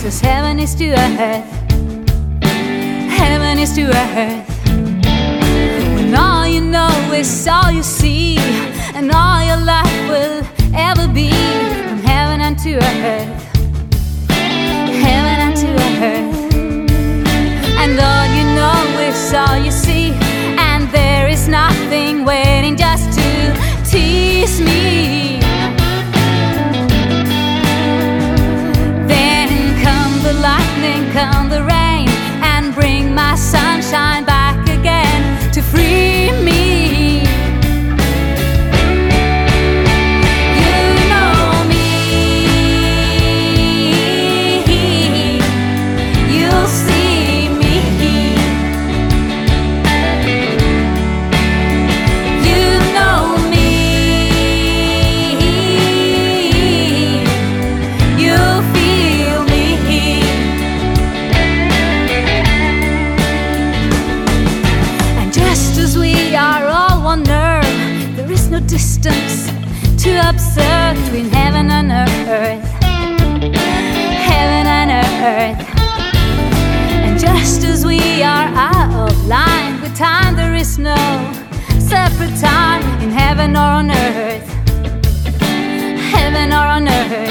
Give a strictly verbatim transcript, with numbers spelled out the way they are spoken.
'cause heaven is to earth, heaven is to earth. When all you know is all you see, and all your life will ever be, from heaven unto earth, heaven unto earth. And all you know is all you see, and there is nothing waiting just to tease me. Then come the lightning, come the rain, and bring my sunshine back again to free me. You know me, you'll see me. You know me, you'll feel me. And just as we are all one earth, there is no distance to observe between heaven and earth, heaven and earth. And just as we are out of line with time, there is no separate time in heaven or on earth, heaven or on earth.